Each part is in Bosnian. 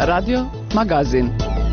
Radio Magazin.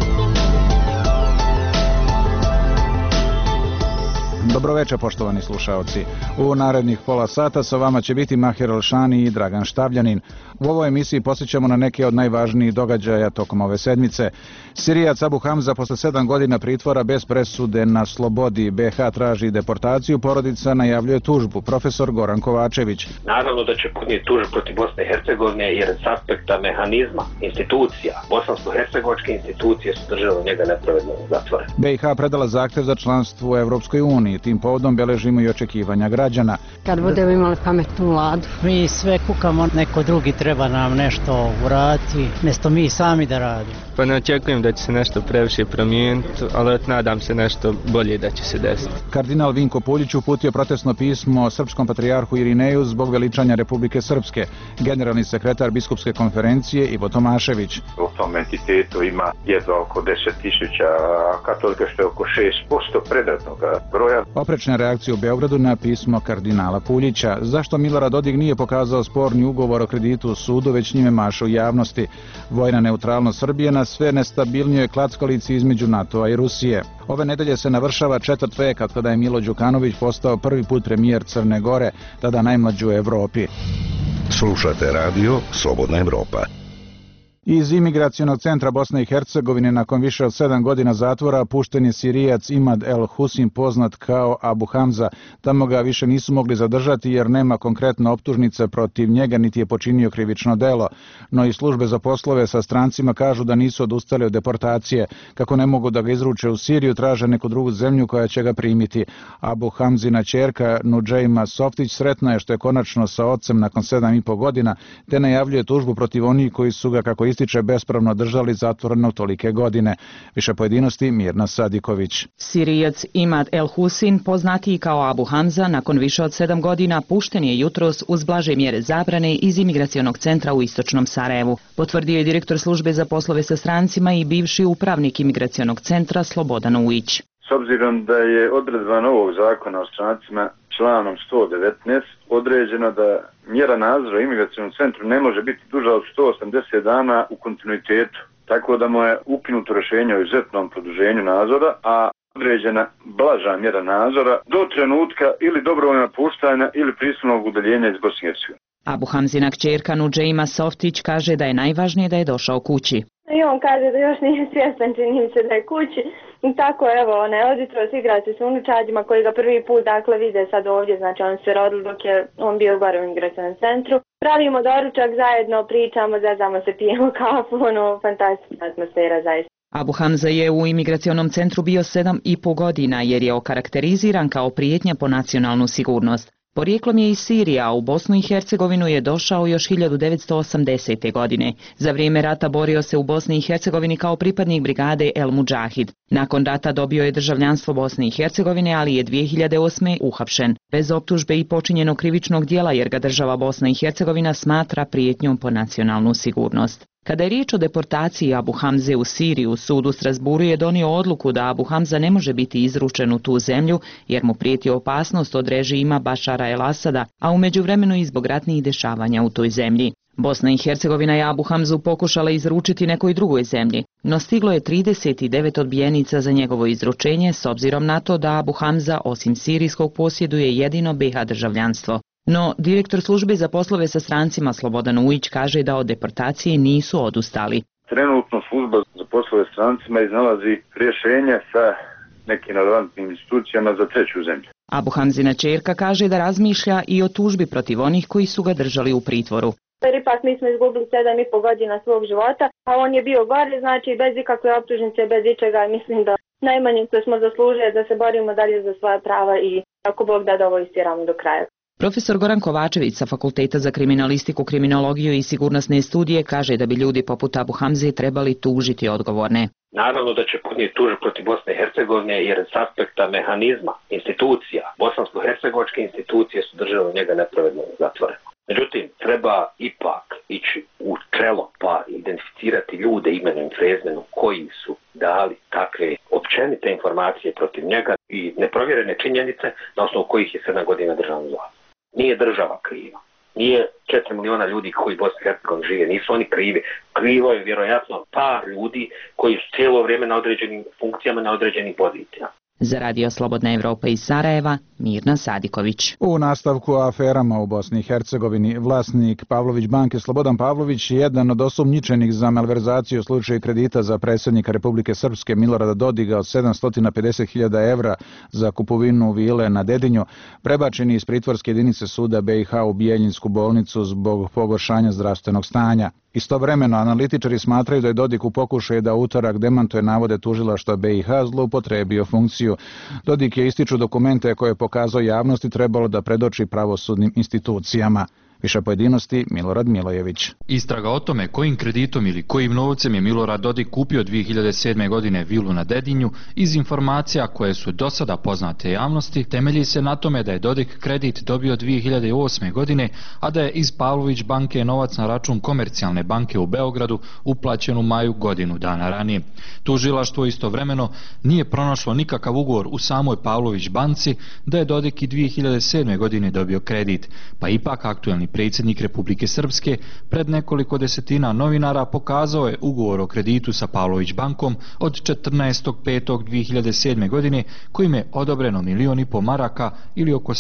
Dobroveče, poštovani slušaoci. U narednih pola sata sa vama će biti Mahir Elšani i Dragan Štavljanin. U ovoj emisiji posjećamo na neke od najvažnijih događaja tokom ove sedmice. Sirijac Abu Hamza posle 7 godina pritvora bez presude na slobodi. BiH traži deportaciju, porodica najavljuje tužbu. Profesor Goran Kovačević. Naravno da će podnijeti tužbu protiv Bosne i Hercegovine jer s aspekta mehanizma, institucija, bosansko-hercegovačke institucije su držale njega nepravedno zatvore. BiH predala zahtev za članstvo u Evropskoj uniji. Tim povodom beležimo i očekivanja građana. Kad budemo imali pametnu vladu. Mi sve kukamo, neko drugi treba nam nešto uraditi, mjesto mi sami da radimo. Pa ne očekujem da će se nešto previše promijeniti, ali nadam se nešto bolje da će se desiti. Kardinal Vinko Puljić uputio protestno pismo srpskom patrijarhu Irineju zbog veličanja Republike Srpske. Generalni sekretar biskupske konferencije Ivo Tomašević. U tom entitetu ima jedva oko 10.000 katolika, što je oko 6% predratnog broja. Oprečne reakcije u Beogradu na pismo kardinala Puljića. Zašto Milorad Dodik nije pokazao sporni ugovor o kreditu u sudu, već njime maša u javnosti? Vojna neutralnost Srbije na sve nestabilnijoj klackalici između NATO-a i Rusije. Ove nedelje se navršava 4. vek od kada je Milo Đukanović postao prvi put premijer Crne Gore, tada najmlađi u Evropi. Slušate radio Slobodna Evropa. Iz imigracionog centra Bosne i Hercegovine nakon više od 7 godina zatvora pušten je Sirijac Imad El Husin, poznat kao Abu Hamza. Tamo ga više nisu mogli zadržati jer nema konkretne optužnice protiv njega niti je počinio krivično delo. No i službe za poslove sa strancima kažu da nisu odustali od deportacije. Kako ne mogu da ga izruče u Siriju, traže neku drugu zemlju koja će ga primiti. Abu Hamzina ćerka Nudžejma Softić sretna je što je konačno sa ocem nakon 7,5 godina, te najavljuje tužbu protiv onih koji su ga, kako ističe, bespravno držali zatvoreno tolike godine. Više pojedinosti Mirna Sadiković. Sirijac Imad El Husin, poznatiji kao Abu Hamza, nakon više od 7 godina pušten je jutros uz blaže mjere zabrane iz imigracionog centra u istočnom Sarajevu. Potvrdio je direktor službe za poslove sa strancima i bivši upravnik imigracionog centra Slobodan Ujić. S obzirom da je odredba novog zakona o strancima članom 119 određeno da mjera nadzora u imigracionom centru ne može biti duža od 180 dana u kontinuitetu, tako da mu je ukinuto rješenje o izuzetnom produženju nadzora, a određena blaža mjera nadzora do trenutka ili dobrovoljnog napuštanja ili prisilnog udaljenja iz Bosne i Hercegovine. Abu Hamzina kćerka Nudžejma Softić kaže da je najvažnije da je došao kući. I on kaže da još nije svjestan, čini mi se da je kući. I tako evo, od jutros igra se s unučađima koji ga prvi put vide sad ovdje, znači on se rodili dok je on bio gore u imigracionom centru. Pravimo doručak zajedno, pričamo, zezamo se, pijemo kafu, fantastična atmosfera zaista. Abu Hamza je u imigracionom centru bio 7,5 godina jer je okarakteriziran kao prijetnja po nacionalnu sigurnost. Porijeklom je iz Sirije, a u Bosnu i Hercegovinu je došao još 1980. godine. Za vrijeme rata borio se u Bosni i Hercegovini kao pripadnik brigade El Mudžahid. Nakon rata dobio je državljanstvo Bosne i Hercegovine, ali je 2008. uhapšen. Bez optužbe i počinjenog krivičnog djela jer ga država Bosna i Hercegovina smatra prijetnjom po nacionalnu sigurnost. Kada je riječ o deportaciji Abu Hamze u Siriju, sud u Strasburu je donio odluku da Abu Hamza ne može biti izručen u tu zemlju jer mu prijeti opasnost od režima Bašara el-Asada, a u međuvremenu i zbog ratnih dešavanja u toj zemlji. Bosna i Hercegovina je Abu Hamzu pokušala izručiti nekoj drugoj zemlji, no stiglo je 39 odbijenica za njegovo izručenje s obzirom na to da Abu Hamza osim sirijskog posjeduje jedino BiH državljanstvo. No, direktor službe za poslove sa strancima Slobodan Ujić kaže da od deportacije nisu odustali. Trenutno služba za poslove sa strancima iznalazi rješenje sa nekim relevantnim institucijama za treću zemlju. Abu Hamzina ćerka kaže da razmišlja i o tužbi protiv onih koji su ga držali u pritvoru. Jer ipak mi smo izgubili 7,5 godina svog života, a on je bio gore, znači bez ikakve optužnice, bez ičega. Mislim da najmanje što smo zaslužili da se borimo dalje za svoja prava i ako Bog da ovo istiramo do kraja. Profesor Goran Kovačević sa Fakulteta za kriminalistiku, kriminologiju i sigurnosne studije kaže da bi ljudi poput Abu Hamze trebali tužiti odgovorne. Naravno da će podnijeti tužbu protiv Bosne i Hercegovine jer s aspekta mehanizma, institucija, bosansko-hercegovačke institucije su držale njega nepravedno zatvoreno. Međutim, treba ipak ići u čelo pa identificirati ljude imenom i prezimenom koji su dali takve općenite informacije protiv njega i neprovjerene činjenice na osnovu kojih je 7 godina državno zlo. Nije država kriva, nije 4 miliona ljudi koji u Bosni i Hercegovini žive, nisu oni krivi. Krivo je vjerojatno par ljudi koji su cijelo vrijeme na određenim funkcijama, na određenim pozicijama. Za Radio Slobodna Evropa iz Sarajeva, Mirna Sadiković. U nastavku aferama u Bosni i Hercegovini, vlasnik Pavlović banke Slobodan Pavlović je jedan od osumnjičenih za malverzaciju u slučaju kredita za predsjednika Republike Srpske Milorada Dodiga od 750.000 evra za kupovinu vile na Dedinju, prebačen iz pritvorske jedinice suda BiH u Bijeljinsku bolnicu zbog pogoršanja zdravstvenog stanja. Istovremeno, analitičari smatraju da je Dodik u pokušaju da utorak demantuje navode tužilaštva BiH zloupotrebio funkciju. Dodik je ističu dokumente koje je pokazao javnosti trebalo da predoči pravosudnim institucijama. Više pojedinosti Milorad Milojević. Istraga o tome kojim kreditom ili kojim novcem je Milorad Dodik kupio 2007. godine vilu na Dedinju iz informacija koje su do sada poznate javnosti temelji se na tome da je Dodik kredit dobio 2008. godine, a da je iz Pavlović banke novac na račun Komercijalne banke u Beogradu uplaćen u maju godinu dana ranije. Tužilaštvo istovremeno nije pronašlo nikakav ugovor u samoj Pavlović banci da je Dodik i 2007. godine dobio kredit, pa ipak aktuelni predsjednik Republike Srpske pred nekoliko desetina novinara pokazao je ugovor o kreditu sa Pavlović bankom od 14.5.2007. godine kojim je odobreno 1,5 miliona maraka ili oko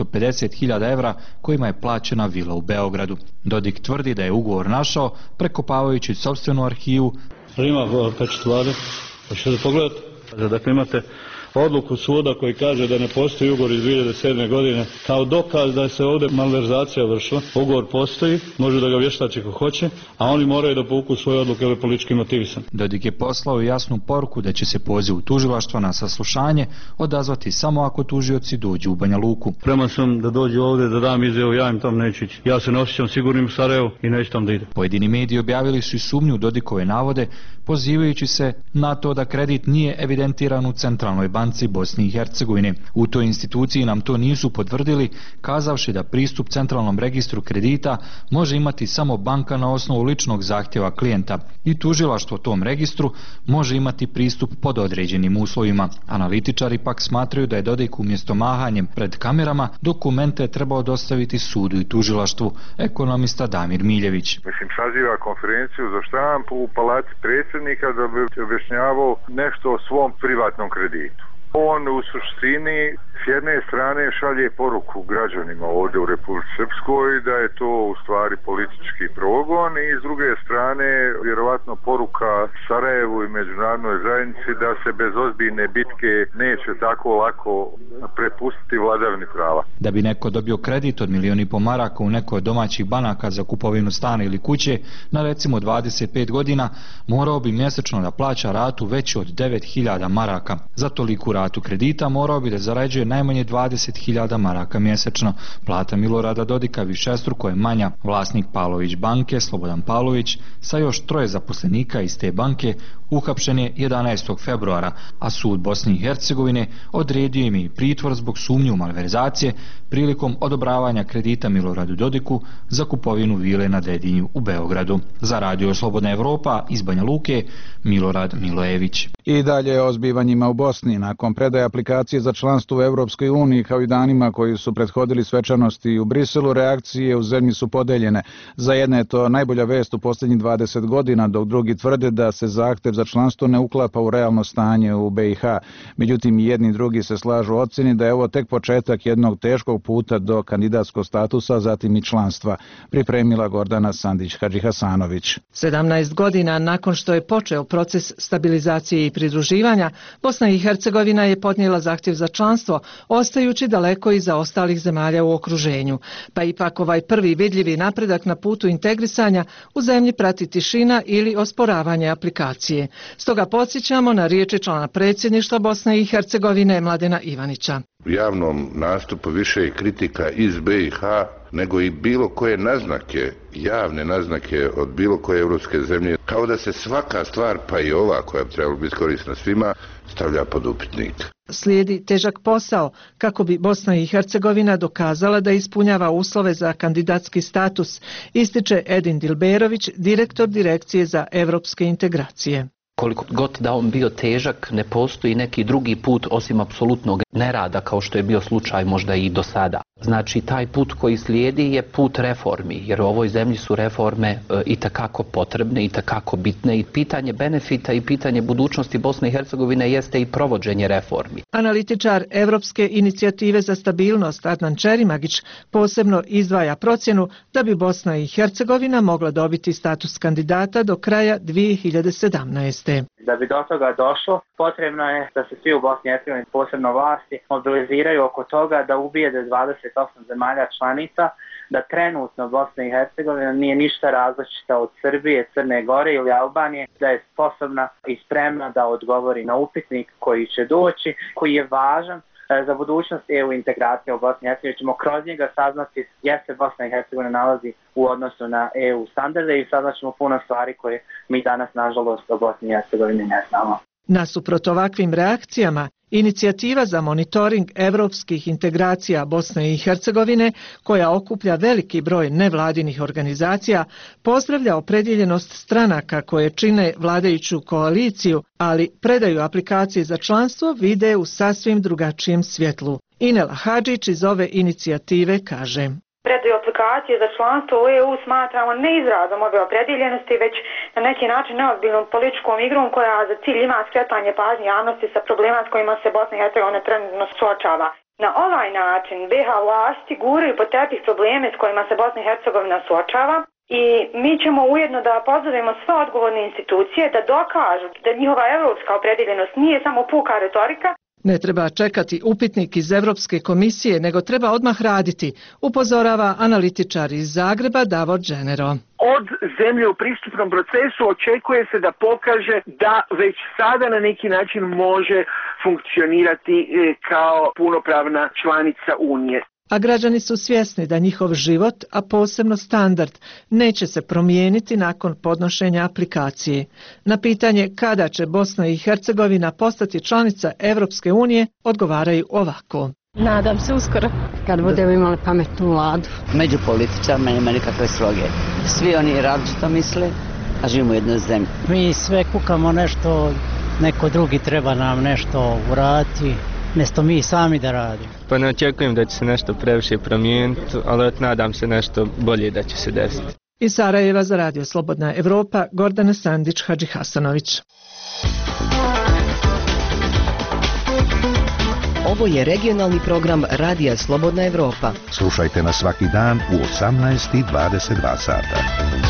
750.000 evra kojima je plaćena vila u Beogradu. Dodik tvrdi da je ugovor našao preko Pavloviću sopstvenu arhivu. Ima pečat vlade, pa ćete da pogledate. Dakle, imate odluku suda koji kaže da ne postoji ugovor iz 2007. godine kao dokaz da se ovdje malverzacija vršila. Ugovor postoji, može da ga vještači ko hoće, a oni moraju da povuku svoje odluke ili politički motivisan. Dodik je poslao jasnu poruku da će se poziv tužilaštva na saslušanje odazvati samo ako tužioci dođu u Banja Luku. Spreman sam da dođu ovdje da dam izjavu, ja im tam neću ići. Ja se ne osjećam sigurnim u Sarajevu i neću tam da ide. Pojedini mediji objavili su i sumnju u Dodikove navode, pozivajući se na to da kredit nije evidentiran u Centralnoj banci Bosni i Hercegovine. U toj instituciji nam to nisu potvrdili, kazavši da pristup centralnom registru kredita može imati samo banka na osnovu ličnog zahtjeva klijenta i tužilaštvo tom registru može imati pristup pod određenim uslovima. Analitičari pak smatraju da je Dodik umjesto mahanjem pred kamerama dokumente trebao dostaviti sudu i tužilaštvu. Ekonomista Damir Miljević. Saziva konferenciju za štampu u palati predsjednika da bi objašnjavao nešto o svom privatnom kreditu. On u suštini s jedne strane šalje poruku građanima ovdje u Republici Srpskoj da je to u stvari politički progon i s druge strane vjerovatno poruka Sarajevu i međunarodnoj zajednici da se bez ozbiljne bitke neće tako lako prepustiti vladavini prava. Da bi neko dobio kredit od 1,5 miliona maraka u nekoj od domaćih banaka za kupovinu stana ili kuće na recimo 25 godina, morao bi mjesečno da plaća ratu veću od 9.000 maraka. Za toliku ratu kredita morao bi da zarađuje najmanje 20.000 maraka mjesečno. Plata Milorada Dodika višestruko je manja. Vlasnik Pavlović banke, Slobodan Pavlović, sa još 3 zaposlenika iz te banke, uhapšen je 11. februara, a sud Bosne i Hercegovine odredio im i pritvor zbog sumnje u malverzacije prilikom odobravanja kredita Miloradu Dodiku za kupovinu vile na Dedinju u Beogradu. Za Radio Slobodna Evropa iz Banja Luke, Milorad Milojević. I dalje o zbivanjima u Bosni. Nakon predaje aplikacije za članstvo u Evropskoj uniji kao i danima koji su prethodili svečanosti u Briselu, reakcije u zemlji su podeljene. Za jedne je to najbolja vest u posljednjih 20 godina, dok drugi tvrde da se zahtjev za članstvo ne uklapa u realno stanje u BiH. Međutim, jedni i drugi se slažu u ocjeni da je ovo tek početak jednog teškog puta do kandidatskog statusa, zatim i članstva. Pripremila Gordana Sandić-Hadžihasanović. 17 godina nakon što je počeo proces stabilizacije i pridruživanja, Bosna i Hercegovina je podnijela zahtjev za članstvo, ostajući daleko iza ostalih zemalja u okruženju. Pa ipak ovaj prvi vidljivi napredak na putu integrisanja u zemlji prati tišina ili osporavanje aplikacije. Stoga podsjećamo na riječi člana predsjedništva Bosne i Hercegovine Mladena Ivanića. U javnom nastupu više je kritika iz BiH nego i bilo koje naznake, javne naznake od bilo koje evropske zemlje, kao da se svaka stvar, pa i ova koja bi trebala biti korisna svima, stavlja pod upitnik. Slijedi težak posao kako bi Bosna i Hercegovina dokazala da ispunjava uslove za kandidatski status, ističe Edin Dilberović, direktor Direkcije za evropske integracije. Koliko god da on bio težak, ne postoji neki drugi put osim apsolutnog nerada kao što je bio slučaj možda i do sada. Znači taj put koji slijedi je put reformi, jer u ovoj zemlji su reforme itekako potrebne, itekako bitne i pitanje benefita i pitanje budućnosti Bosne i Hercegovine jeste i provođenje reformi. Analitičar Evropske inicijative za stabilnost Adnan Čerimagić posebno izdvaja procjenu da bi Bosna i Hercegovina mogla dobiti status kandidata do kraja 2017. Da bi do toga došlo, potrebno je da se svi u Bosni i Hercegovini, posebno vlasti, mobiliziraju oko toga da ubijede 28 zemalja članica, da trenutno Bosna i Hercegovina nije ništa različita od Srbije, Crne Gore ili Albanije, da je sposobna i spremna da odgovori na upitnik koji će doći, koji je važan za budućnost EU integracije u Bosni i Hercegovini. Ćemo kroz njega saznati gdje se Bosna i Hercegovina nalazi u odnosu na EU standarde i saznaćemo puno stvari koje mi danas, nažalost, o Bosni i Hercegovini ne znamo. Nasuprot ovakvim reakcijama, inicijativa za monitoring evropskih integracija Bosne i Hercegovine, koja okuplja veliki broj nevladinih organizacija, pozdravlja opredjeljenost stranaka koje čine vladajuću koaliciju, ali predaju aplikacije za članstvo vide u sasvim drugačijem svjetlu. Inela Hadžić iz ove inicijative kaže: Predaju aplikacije za članstvo u EU smatramo ne izrazom ove opredjeljenosti, već na neki način neozbiljnom političkom igrom koja za cilj ima skretanje pažnje javnosti sa problema s kojima se Bosna i Hercegovina trenutno suočava. Na ovaj način BiH vlasti guraju pod tepih probleme s kojima se Bosna i Hercegovina suočava i mi ćemo ujedno da pozovemo sve odgovorne institucije da dokažu da njihova evropska opredjeljenost nije samo puka retorika. Ne treba čekati upitnik iz Evropske komisije, nego treba odmah raditi, upozorava analitičar iz Zagreba Davor Dženero. Od zemlje u pristupnom procesu očekuje se da pokaže da već sada na neki način može funkcionirati kao punopravna članica Unije. A građani su svjesni da njihov život, a posebno standard, neće se promijeniti nakon podnošenja aplikacije. Na pitanje kada će Bosna i Hercegovina postati članica Evropske unije, odgovaraju ovako. Nadam se uskoro, kad budemo imali pametnu vladu. Među političarima nema nikakve sloge. Svi oni različito misle, a živimo u jednoj zemlji. Mi sve kukamo nešto, neko drugi treba nam nešto uraditi, mjesto mi sami da radimo. Pa ne očekujem da će se nešto previše promijeniti, ali nadam se nešto bolje da će se desiti. Iz Sarajeva za Radio Slobodna Evropa, Gordana Sandić, Hadži Hasanović. Ovo je regionalni program Radija Slobodna Evropa. Slušajte nas svaki dan u 18:22 sata.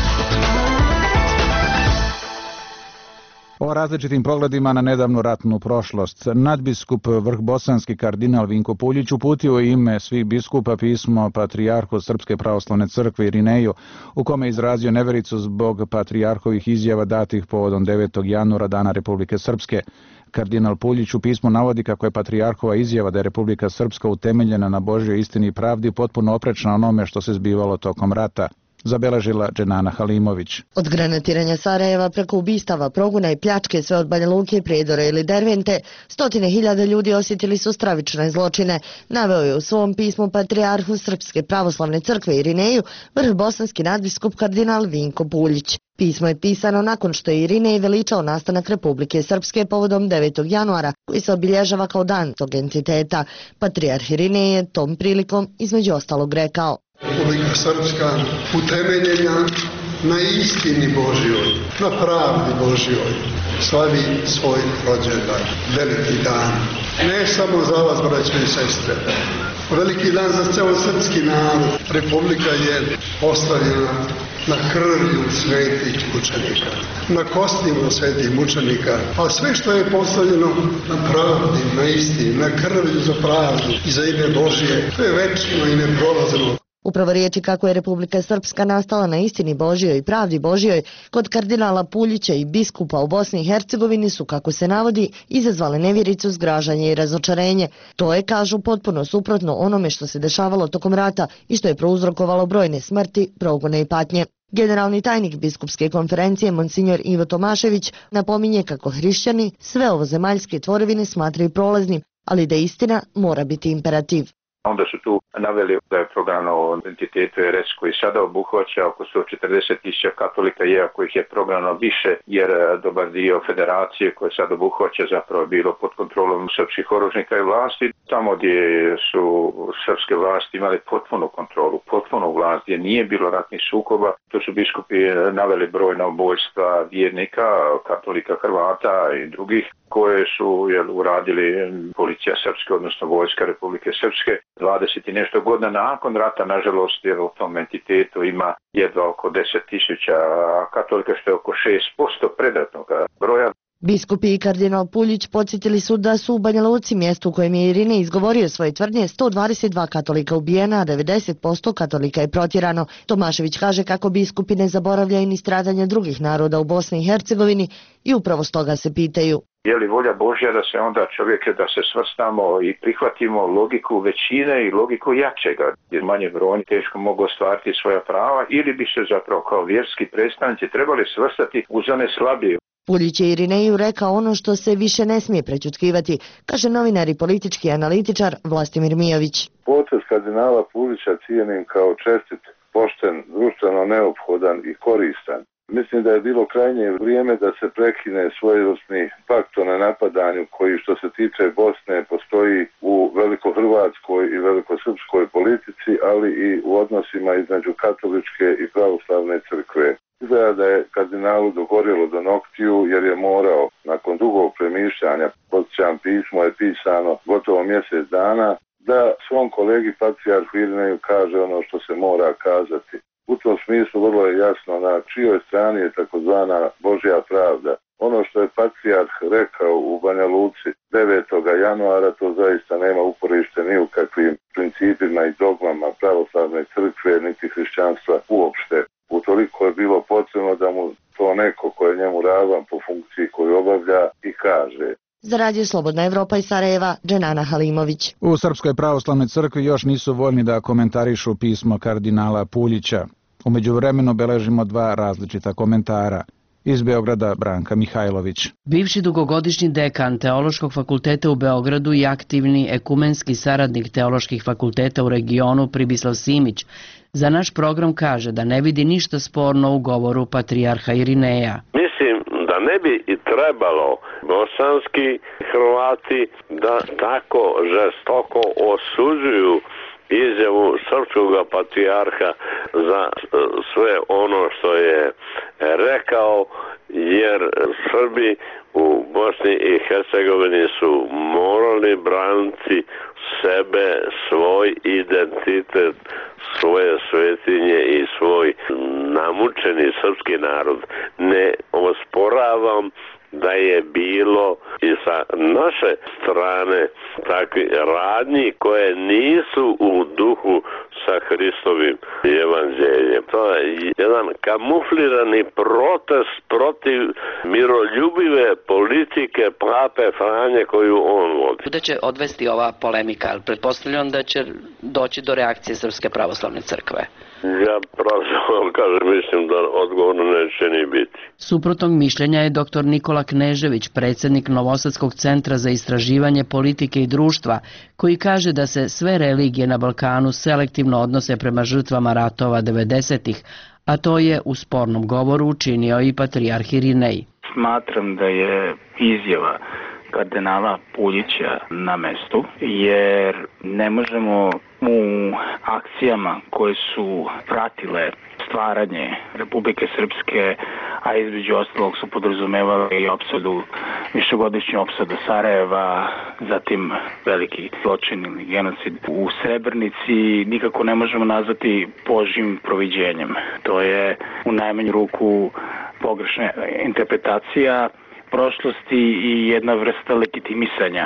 O različitim pogledima na nedavnu ratnu prošlost. Nadbiskup vrhbosanski kardinal Vinko Puljić uputio je ime svih biskupa pismo patrijarhu Srpske pravoslavne crkve Irineju, u kome je izrazio nevericu zbog patrijarhovih izjava datih povodom 9. januara, Dana Republike Srpske. Kardinal Puljić u pismu navodi kako je patrijarhova izjava da je Republika Srpska utemeljena na Božjoj istini i pravdi potpuno oprečna onome što se zbivalo tokom rata. Zabeležila Dženana Halimović. Od granatiranja Sarajeva preko ubistava, progona i pljačke sve od Banja Luke, Prijedora ili Dervente, stotine hiljada ljudi osjetili su stravične zločine. Naveo je u svom pismu patrijarhu Srpske pravoslavne crkve Irineju vrhbosanski nadbiskup kardinal Vinko Puljić. Pismo je pisano nakon što je Irinej veličao nastanak Republike Srpske povodom 9. januara, koji se obilježava kao dan tog entiteta. Patrijarh Irinej je tom prilikom između ostalog rekao: Republika Srpska utemeljena na istini Božjoj, na pravdi Božjoj, slavi svoj rođendan, veliki dan. Ne samo za vas, braćo i sestre, veliki dan za ceo srpski narod. Republika je postavljena na krvlju svetih mučenika, na kostima svetih mučenika, a sve što je postavljeno na pravdi, na istini, na krvlju za pravdu i za ime Božje, to je večno i neprolazno. Upravo riječi kako je Republika Srpska nastala na istini Božjoj i pravdi Božjoj kod kardinala Puljića i biskupa u Bosni i Hercegovini su, kako se navodi, izazvale nevjericu, zgražanje i razočarenje. To je, kažu, potpuno suprotno onome što se dešavalo tokom rata i što je prouzrokovalo brojne smrti, progone i patnje. Generalni tajnik biskupske konferencije Monsignor Ivo Tomašević napominje kako hrišćani sve ovozemaljske tvorevine smatraju prolaznim, ali da istina mora biti imperativ. Onda su tu naveli da je prognano entitetu RS koji sada obuhvaća oko 140.000 katolika, iako ih je prognano više, jer dobar dio federacije koje sad obuhvaća zapravo bilo pod kontrolom srpskih oružnika i vlasti. Tamo gdje su srpske vlasti imali potpunu kontrolu, potpunu vlast, gdje nije bilo ratnih sukoba, to su biskupi naveli brojna ubojstva vjernika, katolika, Hrvata i drugih, koje su uradili policija srpske, odnosno vojska Republike Srpske. 20 i nešto godina nakon rata, nažalost, jer u tom entitetu ima jedva oko 10.000 katolika, što je oko 6% predratnog broja. Biskupi i kardinal Puljić podsjetili su da su u Banja Luci, mjestu u kojem je Irinej izgovorio svoje tvrdnje, 122 katolika ubijena, a 90% katolika je protjerano. Tomašević kaže kako biskupi ne zaboravljaju ni stradanja drugih naroda u Bosni i Hercegovini i upravo stoga se pitaju. Je li volja Božja da se onda čovjeke da se svrstamo i prihvatimo logiku većine i logiku jačega, jer manje brojni teško mogu ostvariti svoja prava, ili bi se zapravo kao vjerski predstavnici trebali svrstati uz one slabije. Puljić je Irineju rekao ono što se više ne smije prećutkivati, kaže novinar i politički analitičar Vlastimir Mijović. Potez kardinala Puljića cijenim kao čestit, pošten, društveno neophodan i koristan. Mislim da je bilo krajnje vrijeme da se prekine svojevrsni pakt o nenapadanju koji što se tiče Bosne postoji u velikohrvatskoj i velikosrpskoj politici, ali i u odnosima između katoličke i pravoslavne crkve. Izgleda da je kardinalu dogorjelo do noktiju jer je morao, nakon dugog premišljanja, podsjećam pismo je pisano gotovo mjesec dana, da svom kolegi patrijarhu Irineju kaže ono što se mora kazati. U tom smislu vrlo je jasno na čijoj strani je takozvana Božja pravda. Ono što je patrijarh rekao u Banja Luci 9. januara, to zaista nema uporište ni u kakvim principima i dogmama pravoslavne crkve niti hrišćanstva uopšte. Utoliko je bilo potrebno da mu to neko ko je njemu ravan po funkciji koju obavlja i kaže. Za Radio Slobodna Evropa iz Sarajeva, Dženana Halimović. U Srpskoj pravoslavnoj crkvi još nisu voljni da komentarišu pismo kardinala Puljića. U međuvremenu beležimo dva različita komentara. Iz Beograda Branka Mihajlović. Bivši dugogodišnji dekan Teološkog fakulteta u Beogradu i aktivni ekumenski saradnik Teoloških fakulteta u regionu Pribislav Simić za naš program kaže da ne vidi ništa sporno u govoru patrijarha Irineja. Mislim da ne bi i trebalo bosanski Hrvati da tako žestoko osuđuju izjavu srpskog patrijarha za sve ono što je rekao, jer Srbi u Bosni i Hercegovini su morali braniti sebe, svoj identitet, svoje svetinje i svoj namučeni srpski narod. Ne osporavam da je bilo i sa naše strane takvi radnji koje nisu u duhu sa Hristovim evanđeljem. To je jedan kamuflirani protest protiv miroljubive politike pape Franje koju on vodi. Da će odvesti ova polemika, ali pretpostavljam da će doći do reakcije Srpske pravoslavne crkve. Ja pravzapravo kažem, mislim da odgovorno neće ni biti. Suprotnog mišljenja je dr. Nikola Knežević, predsjednik Novosadskog centra za istraživanje politike i društva, koji kaže da se sve religije na Balkanu selektivno odnose prema žrtvama ratova 90-ih, a to je u spornom govoru učinio i patrijarh Irinej. Smatram da je izjava kardinala Puljića na mestu, jer ne možemo u akcijama koje su pratile stvaranje Republike Srpske, a između ostalog su podrazumevali i opsadu, višegodišnju opsadu Sarajeva, zatim veliki zločin ili genocid u Srebrnici, nikako ne možemo nazvati Božjim proviđenjem. To je u najmanju ruku pogrešna interpretacija prošlosti i jedna vrsta legitimisanja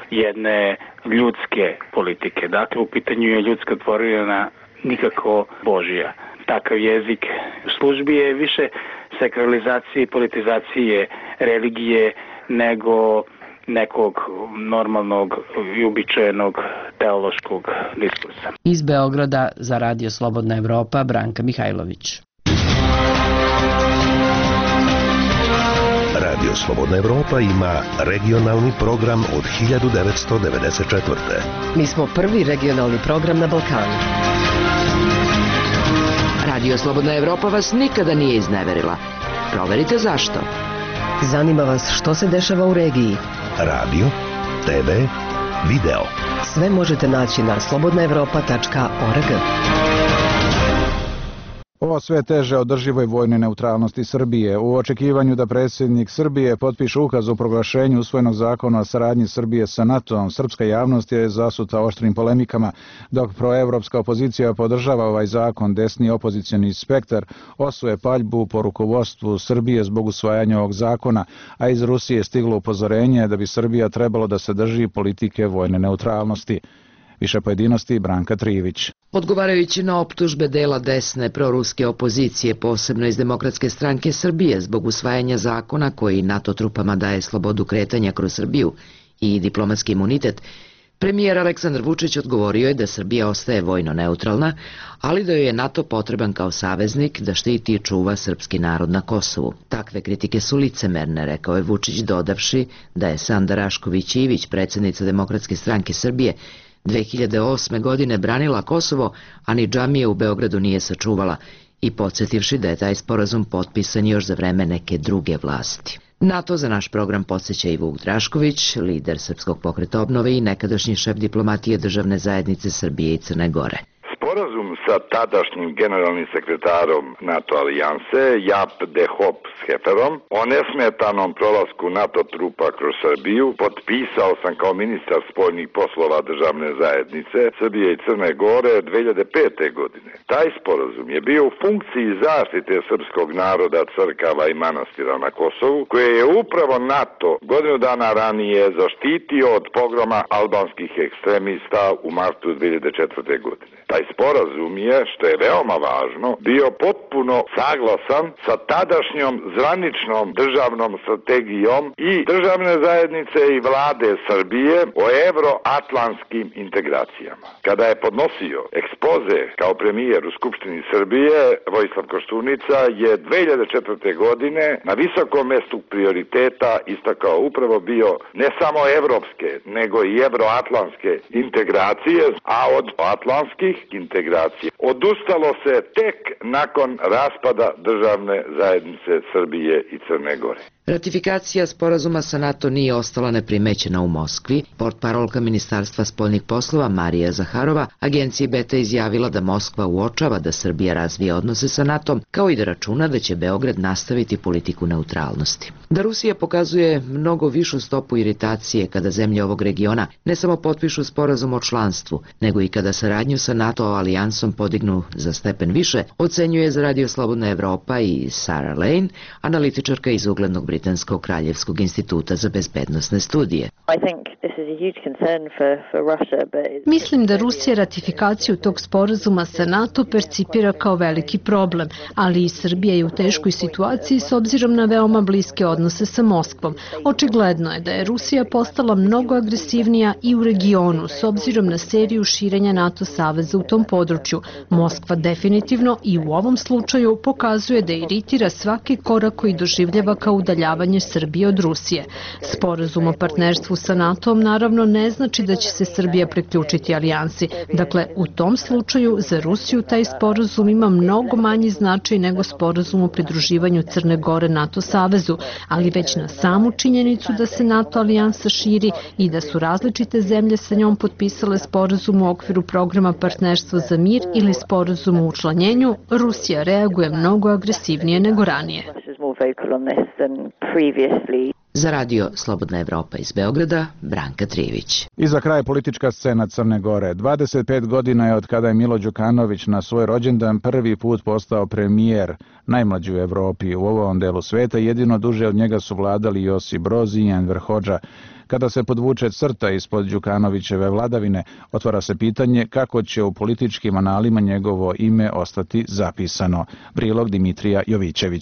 jedne ljudske politike. Dakle, u pitanju je ljudska tvorevina, nikako Božja. Takav jezik u službi je više sakralizacije i politizacije religije nego nekog normalnog i uobičajenog teološkog diskursa. Iz Beograda za Radio Slobodna Evropa, Branka Mihajlović. Radio Radio Slobodna Evropa ima regionalni program od 1994. Mi smo prvi regionalni program na Balkanu. Radio Slobodna Evropa vas nikada nije izneverila. Proverite zašto. Zanima vas što se dešava u regiji. Radio, TV, video. Sve možete naći na slobodnaevropa.org. Ovo sve teže održivoj vojnoj neutralnosti Srbije. U očekivanju da predsjednik Srbije potpiše ukaz o proglašenju usvojenog zakona o saradnji Srbije sa NATO-om, srpska javnost je zasuta oštrim polemikama, dok proevropska opozicija podržava ovaj zakon, desni opozicioni spektar osuje paljbu po rukovodstvu Srbije zbog usvajanja ovog zakona, a iz Rusije je stiglo upozorenje da bi Srbija trebalo da se drži politike vojne neutralnosti. Više pojedinosti Branka Trivić. Odgovarajući na optužbe dela desne proruske opozicije, posebno iz Demokratske stranke Srbije, zbog usvajanja zakona koji NATO trupama daje slobodu kretanja kroz Srbiju i diplomatski imunitet, premijer Aleksandar Vučić odgovorio je da Srbija ostaje vojno neutralna, ali da joj je NATO potreban kao saveznik da štiti i čuva srpski narod na Kosovu. Takve kritike su licemerne, rekao je Vučić, dodavši da je Sanda Rašković Ivić, predsjednica Demokratske stranke Srbije, 2008. godine branila Kosovo, a ni džamije u Beogradu nije sačuvala, i podsjetivši da je taj sporazum potpisan još za vreme neke druge vlasti. NATO za naš program podsjeća i Vuk Drašković, lider Srpskog pokreta obnove i nekadašnji šef diplomatije državne zajednice Srbije i Crne Gore. Sporazum sa tadašnjim generalnim sekretarom NATO alijanse Jap de Hoop Schefferom o nesmetanom prolasku NATO trupa kroz Srbiju potpisao sam kao ministar spoljnih poslova državne zajednice Srbije i Crne Gore 2005. godine. Taj sporazum je bio u funkciji zaštite srpskog naroda, crkava i manastira na Kosovu, koje je upravo NATO godinu dana ranije zaštitio od pogroma albanskih ekstremista u martu 2004. godine. Taj sporazum je, što je veoma važno, bio potpuno saglasan sa tadašnjom zvaničnom državnom strategijom i državne zajednice i vlade Srbije o evroatlantskim integracijama. Kada je podnosio ekspoze kao premijer u Skupštini Srbije, Vojislav Koštunica je 2004. godine na visokom mestu prioriteta istakao upravo bio ne samo evropske, nego i evroatlantske integracije, a od atlantskih integracije odustalo se tek nakon raspada državne zajednice Srbije i Crne Gore. Ratifikacija sporazuma sa NATO nije ostala neprimećena u Moskvi. Portparolka Ministarstva spoljnih poslova Marija Zaharova agenciji Beta izjavila da Moskva uočava da Srbija razvije odnose sa NATO-om, kao i da računa da će Beograd nastaviti politiku neutralnosti. Da Rusija pokazuje mnogo višu stopu iritacije kada zemlje ovog regiona ne samo potpišu sporazum o članstvu, nego i kada saradnju sa NATO alijansom podignu za stepen više, ocenjuje za Radio Slobodna Evropa i Sarah Lane, analitičarka iz uglednog Britanskog kraljevskog instituta za bezbednosne studije. Mislim da Rusija ratifikaciju tog sporazuma sa NATO percipira kao veliki problem, ali i Srbija je u teškoj situaciji s obzirom na veoma bliske odnose sa Moskvom. Očigledno je da je Rusija postala mnogo agresivnija i u regionu s obzirom na seriju širenja NATO saveza u tom području. Moskva definitivno i u ovom slučaju pokazuje da iritira svaki korak koji doživljava kao udaljavanje Srbije od Rusije. Sporazum o partnerstvu sa NATO-om naravno ne znači da će se Srbija priključiti alijansi. Dakle, u tom slučaju za Rusiju taj sporazum ima mnogo manji značaj nego sporazum o pridruživanju Crne Gore NATO savezu, ali već na samu činjenicu da se NATO alijansa širi i da su različite zemlje sa njom potpisale sporazum u okviru programa partnerstva za mir ili sporazum o učlanjenju, Rusija reaguje mnogo agresivnije nego ranije. Za Radio Slobodna Evropa iz Beograda, Branka Trivić. I za kraj politička scena Crne Gore. 25 godina je od kada je Milo Đukanović na svoj rođendan prvi put postao premijer, najmlađi u Evropi. U ovom delu sveta jedino duže od njega su vladali Josip Broz i Enver Hodža. Kada se podvuče crta ispod Đukanovićeve vladavine, otvara se pitanje kako će u političkim analima njegovo ime ostati zapisano. Prilog Dimitrija Jovićevića.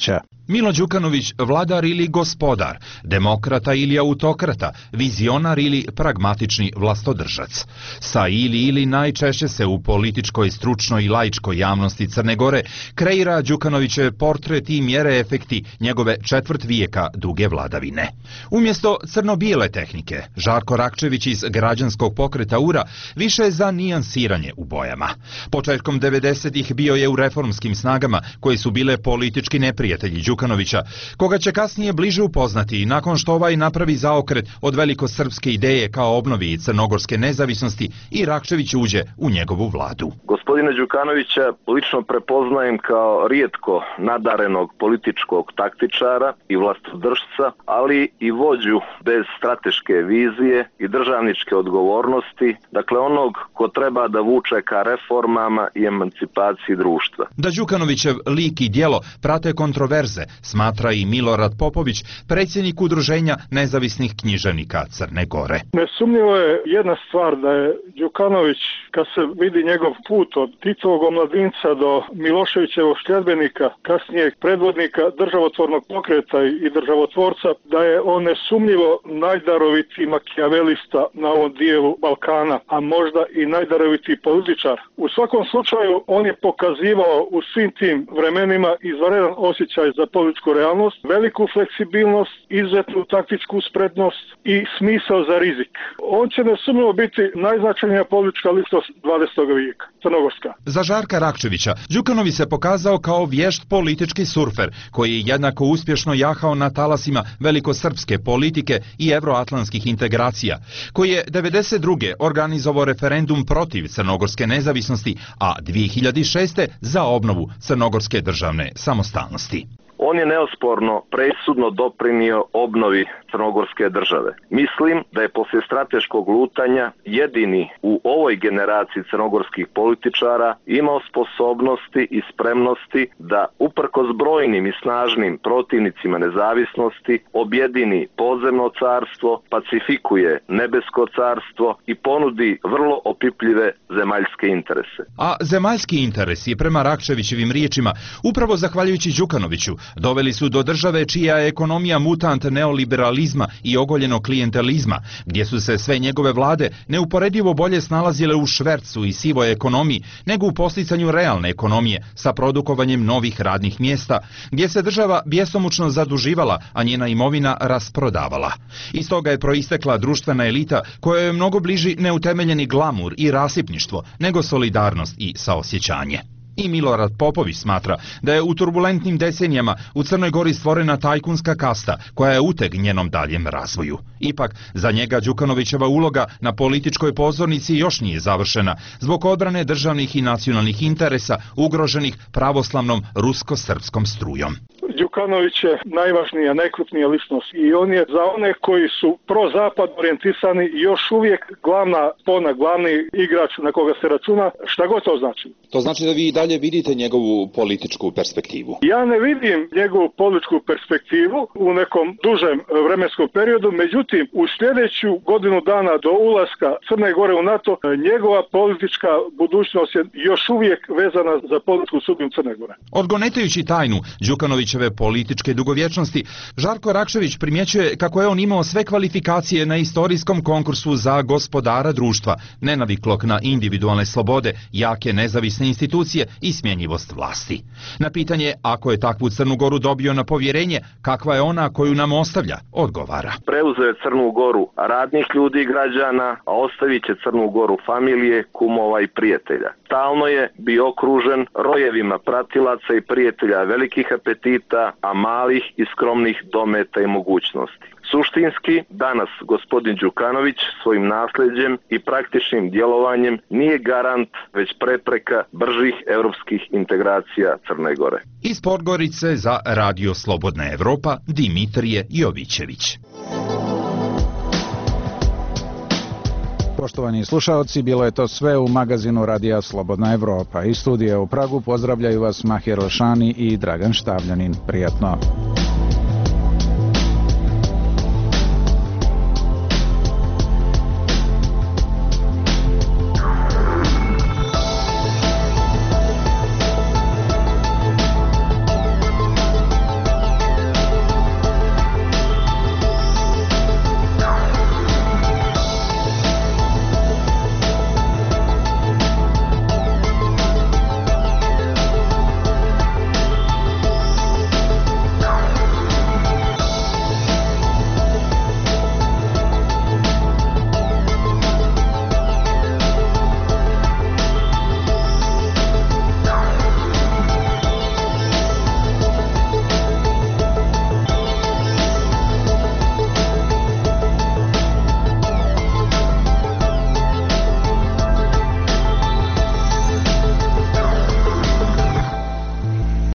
Milo Đukanović vladar ili gospodar, demokrata ili autokrata, vizionar ili pragmatični vlastodržac. Sa ili najčešće se u političkoj, stručnoj i laičkoj javnosti Crne Gore kreira Đukanovićev portret i mjere efekti njegove četvrt vijeka duge vladavine. Umjesto crno-bijele tehnike, Žarko Rakčević iz građanskog pokreta URA više je za nijansiranje u bojama. Početkom 90-ih bio je u reformskim snagama koje su bile politički neprijatelji Đukanovića, koga će kasnije bliže upoznati nakon što ovaj napravi zaokret od velikosrpske ideje kao obnovi crnogorske nezavisnosti i Rakčević uđe u njegovu vladu. Gospodina Đukanovića lično prepoznajem kao rijetko nadarenog političkog taktičara i vlastodržca, ali i vođu bez strateške vizije i državničke odgovornosti, dakle onog ko treba da vuče ka reformama i emancipaciji društva. Da Đukanovićev lik i djelo prate kontroverze, smatra i Milorad Popović, predsjednik Udruženja nezavisnih književnika Crne Gore. Nesumnjivo je jedna stvar da je Đukanović, kad se vidi njegov put od Titovog omladinca do Miloševićevog sljedbenika, kasnije predvodnika državotvornog pokreta i državotvorca, da je on nesumnjivo najdarovitiji makijavelista na ovom dijelu Balkana, a možda i najdarovitiji političar. U svakom slučaju on je pokazivao u svim tim vremenima izvanredan osjećaj za političku realnost, veliku fleksibilnost, izuzetnu taktičku spretnost i smisao za rizik. On će nesumnjivo biti najznačajnija politička ličnost 20. vijeka, crnogorska. Za Žarka Rakčevića, Đukanović se pokazao kao vješt politički surfer, koji je jednako uspješno jahao na talasima velikosrpske politike i evroatlantskih integracija, koji je 1992. organizovao referendum protiv crnogorske nezavisnosti, a 2006. za obnovu crnogorske državne samostalnosti. On je neosporno presudno doprinio obnovi crnogorske države. Mislim da je poslije strateškog lutanja jedini u ovoj generaciji crnogorskih političara imao sposobnosti i spremnosti da uprkos brojnim i snažnim protivnicima nezavisnosti objedini podzemno carstvo, pacifikuje nebesko carstvo i ponudi vrlo opipljive zemaljske interese. A zemaljski interesi, prema Rakčevićevim riječima, upravo zahvaljujući Đukanoviću, doveli su do države čija je ekonomija mutant neoliberalizma i ogoljenog klijentelizma, gdje su se sve njegove vlade neuporedivo bolje snalazile u švercu i sivoj ekonomiji nego u posticanju realne ekonomije sa produkovanjem novih radnih mjesta, gdje se država bjesomučno zaduživala, a njena imovina rasprodavala. Iz toga je proistekla društvena elita kojoj je mnogo bliži neutemeljeni glamur i rasipništvo nego solidarnost i saosjećanje. I Milorad Popović smatra da je u turbulentnim decenijama u Crnoj Gori stvorena tajkunska kasta koja je uteg njenom daljem razvoju. Ipak, za njega Đukanovićeva uloga na političkoj pozornici još nije završena zbog odbrane državnih i nacionalnih interesa ugroženih pravoslavnom rusko-srpskom strujom. Đukanović je najvažnija, najkrupnija ličnost i on je za one koji su pro-zapad orijentisani još uvijek glavni igrač na koga se računa, šta god to znači. To znači da vi dalje vidite njegovu političku perspektivu? Ja ne vidim njegovu političku perspektivu u nekom dužem vremenskom periodu, međutim u sljedeću godinu dana do ulaska Crne Gore u NATO njegova politička budućnost je još uvijek vezana za političku sudbinu Crne Gore. Odgonetajući tajnu Đukanovićeve političke dugovječnosti, Žarko Rakčević primjećuje kako je on imao sve kvalifikacije na istorijskom konkursu za gospodara društva, nenaviklog na individualne slobode, jake nezavisne institucije i smjenjivost vlasti. Na pitanje ako je takvu Crnu Goru dobio na povjerenje, kakva je ona koju nam ostavlja, odgovara. Preuzeo je Crnu Goru radnih ljudi i građana, a ostavit će Crnu Goru familije, kumova i prijatelja. Stalno je bio okružen rojevima pratilaca i prijatelja velikih apetita, a malih i skromnih dometa i mogućnosti. Suštinski, danas gospodin Đukanović svojim nasljeđem i praktičnim djelovanjem nije garant, već prepreka bržih europskih integracija Crne Gore. Iz Podgorice za Radio Slobodna Evropa, Dimitrije Jovićević. Poštovani slušaoci, bilo je to sve u magazinu Radija Slobodna Evropa. Iz studija u Pragu pozdravljaju vas Mahir Elšani i Dragan Štavljanin. Prijatno.